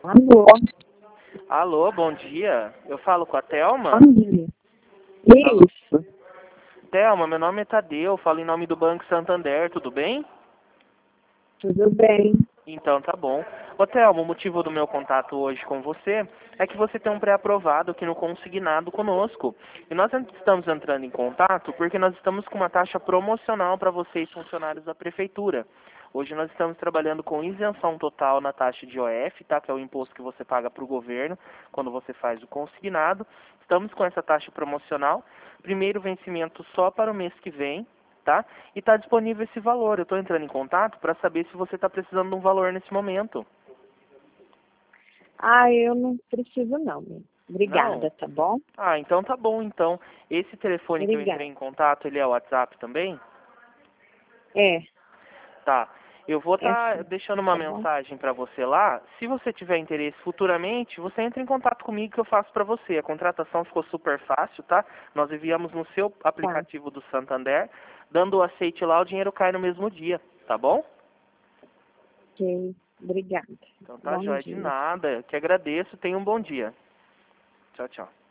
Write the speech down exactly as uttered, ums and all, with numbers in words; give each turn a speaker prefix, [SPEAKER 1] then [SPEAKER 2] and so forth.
[SPEAKER 1] Alô,
[SPEAKER 2] Alô, bom dia. Eu falo com a Thelma?
[SPEAKER 1] bom dia. Isso,
[SPEAKER 2] Thelma, meu nome é Tadeu, eu falo em nome do Banco Santander, tudo bem?
[SPEAKER 1] tudo bem?
[SPEAKER 2] Então tá bom. Ô Thelma, o motivo do meu contato hoje com você é que você tem um pré-aprovado aqui no consignado conosco. E nós estamos entrando em contato porque nós estamos com uma taxa promocional para vocês, funcionários da Prefeitura. Hoje nós estamos trabalhando com isenção total na taxa de O F, tá? Que é o imposto que você paga para o governo quando você faz o consignado. Estamos com essa taxa promocional. Primeiro vencimento só para o mês que vem, tá? E está disponível esse valor. Eu estou entrando em contato para saber se você está precisando de um valor nesse momento.
[SPEAKER 1] Ah, eu não preciso não, minha.
[SPEAKER 2] Não?
[SPEAKER 1] Obrigada, tá bom?
[SPEAKER 2] Ah, então tá bom. Então, esse telefone que eu
[SPEAKER 1] Obrigada.
[SPEAKER 2] entrei em contato, ele é o WhatsApp também?
[SPEAKER 1] É,
[SPEAKER 2] Tá. Eu vou
[SPEAKER 1] é
[SPEAKER 2] estar
[SPEAKER 1] sim,
[SPEAKER 2] deixando uma
[SPEAKER 1] tá bom?
[SPEAKER 2] mensagem para você lá. Se você tiver interesse futuramente, você entra em contato comigo que eu faço para você. A contratação ficou super fácil, tá? Nós enviamos no seu
[SPEAKER 1] Tá,
[SPEAKER 2] aplicativo do Santander. Dando o aceite lá, o dinheiro cai no mesmo dia, tá bom?
[SPEAKER 1] ok. Obrigada.
[SPEAKER 2] Então tá,
[SPEAKER 1] Bom
[SPEAKER 2] joia. De
[SPEAKER 1] dia.
[SPEAKER 2] nada. Eu que agradeço. Tenha um bom dia. Tchau, tchau.